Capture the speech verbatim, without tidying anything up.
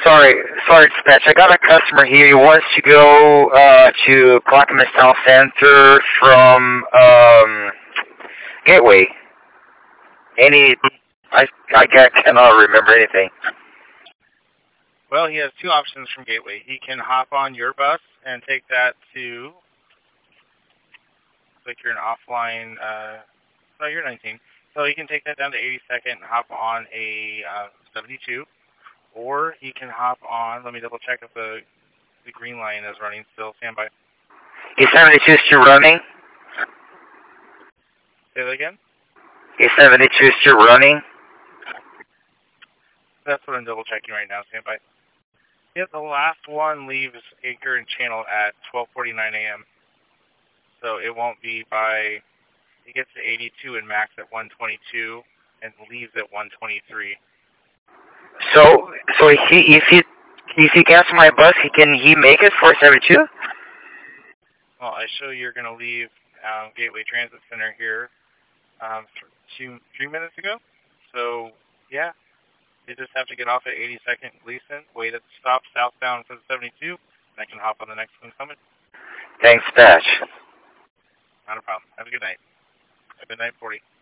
sorry, sorry, Dispatch. I got a customer here. He wants to go uh, to Clackamas Town Center from um, Gateway. Any, I, I cannot remember anything. Well, he has two options from Gateway. He can hop on your bus and take that to, like you're an offline, uh, no, you're nineteen. So he can take that down to eighty-second and hop on a uh, seventy-two. Or he can hop on, let me double check if the, the green line is running still. Stand by. Is seventy-two still running? Say that again? Is seventy-two still running? That's what I'm double checking right now. Stand by. Yep, the last one leaves Acre and Channel at twelve forty-nine a.m. So it won't be by, it gets to eighty-two and max at one twenty-two and leaves at one twenty-three. So, so if he if he if he cancels my bus, he can he make it for seventy-two? Well, I show you're going to leave um, Gateway Transit Center here um, two three minutes ago. So yeah, you just have to get off at eighty-second Gleason, wait at the stop southbound for the seventy-two, and I can hop on the next one coming. Thanks, Dispatch. Not a problem. Have a good night. Have a good night, forty.